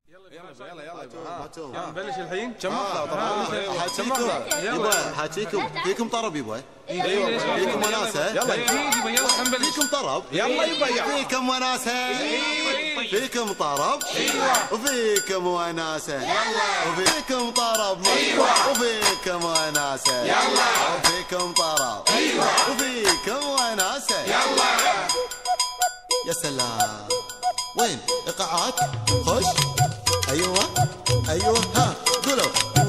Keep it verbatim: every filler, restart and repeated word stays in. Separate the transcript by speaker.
Speaker 1: يلا يلا يلا
Speaker 2: يلا نبلش الحين.
Speaker 1: كم مقطع طبعا؟
Speaker 3: حاجيكم يبا حاجيكم فيكم طرب يبا.
Speaker 1: ايوه
Speaker 3: فيكم وناسه.
Speaker 1: يلا
Speaker 2: يلا نبلش.
Speaker 3: فيكم طرب.
Speaker 1: يلا يبا
Speaker 3: فيكم وناسه. فيكم طرب.
Speaker 1: ايوه
Speaker 3: وفيكم وناسه.
Speaker 1: يلا
Speaker 3: وفيكم طرب.
Speaker 1: ايوه
Speaker 3: وفيكم وناسه.
Speaker 1: يلا
Speaker 3: وفيكم طرب.
Speaker 1: ايوه
Speaker 3: وفيكم وناسه.
Speaker 1: يلا
Speaker 3: يا سلام. وين ايقاعات؟ خش. ايوه ايوه ها قولوا.